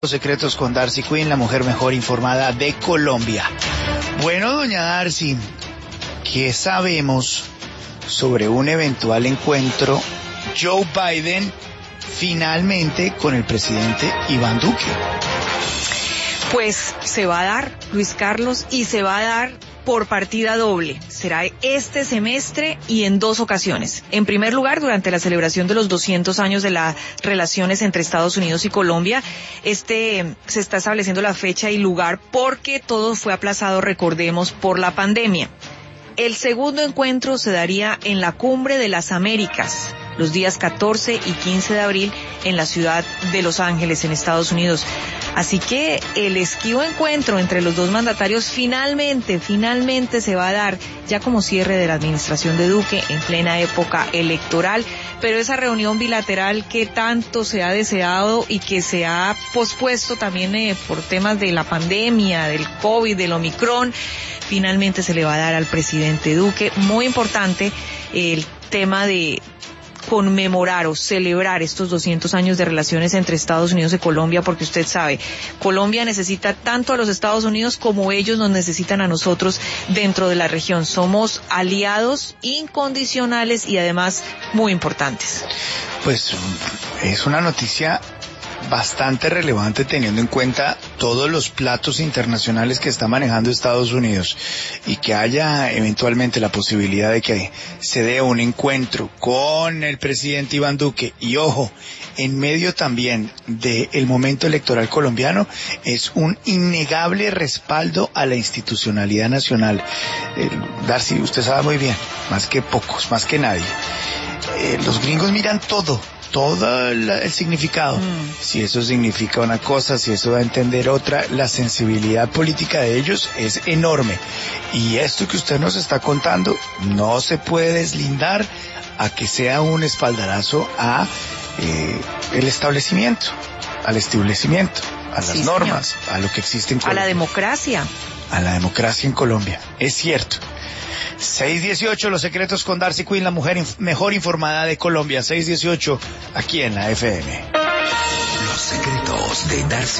Los secretos con Darcy Quinn, la mujer mejor informada de Colombia. Bueno, doña Darcy, ¿qué sabemos sobre un eventual encuentro Joe Biden finalmente con el presidente Iván Duque? Pues se va a dar, Luis Carlos, y se va a dar por partida doble. Será este semestre y en dos ocasiones. En primer lugar, durante la celebración de los 200 años de las relaciones entre Estados Unidos y Colombia, se está estableciendo la fecha y lugar porque todo fue aplazado, recordemos, por la pandemia. El segundo encuentro se daría en la Cumbre de las Américas, los días 14 y 15 de abril en la ciudad de Los Ángeles, en Estados Unidos. Así que el esquivo encuentro entre los dos mandatarios finalmente se va a dar ya como cierre de la administración de Duque en plena época electoral. Pero esa reunión bilateral que tanto se ha deseado y que se ha pospuesto también por temas de la pandemia, del COVID, del Omicron, finalmente se le va a dar al presidente Duque. Muy importante el tema de conmemorar o celebrar estos 200 años de relaciones entre Estados Unidos y Colombia, porque usted sabe, Colombia necesita tanto a los Estados Unidos como ellos nos necesitan a nosotros dentro de la región. Somos aliados incondicionales y además muy importantes. Pues es una noticia bastante relevante teniendo en cuenta todos los platos internacionales que está manejando Estados Unidos, y que haya eventualmente la posibilidad de que se dé un encuentro con el presidente Iván Duque, y ojo, en medio también del momento electoral colombiano, es un innegable respaldo a la institucionalidad nacional. Darcy, usted sabe muy bien, más que pocos, más que nadie, los gringos miran todo el significado. Si eso significa una cosa, si eso va a entender otra, la sensibilidad política de ellos es enorme. Y esto que usted nos está contando no se puede deslindar a que sea un espaldarazo a el establecimiento, al establecimiento, a las normas, señor, a lo que existe en Colombia. A la democracia. A la democracia en Colombia, es cierto. 6:18, Los secretos con Darcy Quinn, la mujer mejor informada de Colombia. 6:18, aquí en la FM. Los secretos de Darcy